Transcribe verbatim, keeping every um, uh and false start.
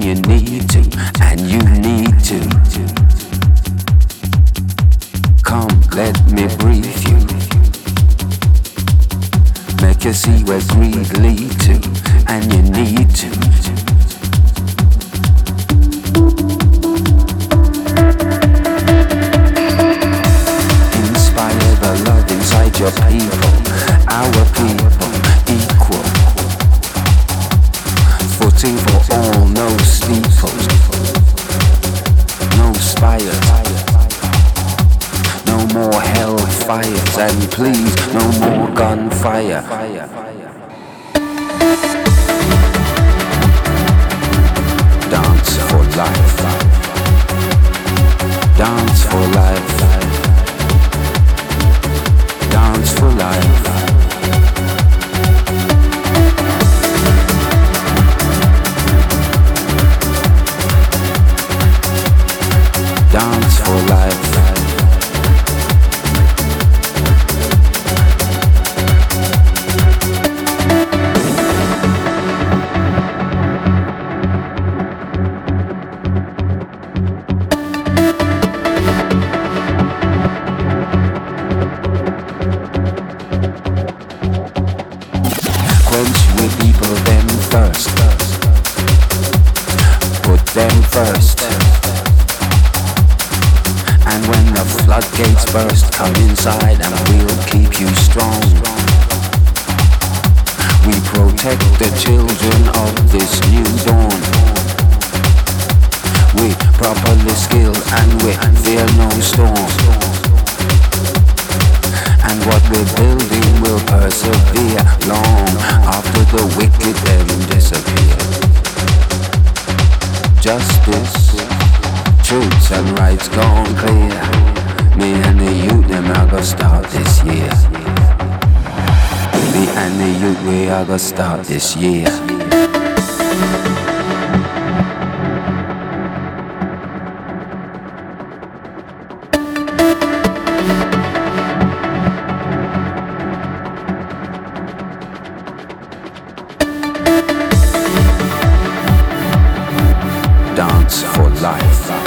you need to, and you need to. Come, let me brief you. Make you see where greed lead to, and you need to. Inspire the love inside your people, our people, equal. Footing for all, no steeples, no spires, no more hellfires, and please, no more gunfire. Dance for life. Dance for life. Dance for life. Dance for life. Quench with people them thirst. Put them first. And when the floodgates burst, come inside and we'll keep you strong. We protect the children of this new dawn. We properly skilled and we fear no storm. And what we're building will persevere long after the wicked them disappear. Justice, truths and rights gone clear. Me and the youth, them are gonna start this year. Me and the youth, we are gonna start this year. Dance for life.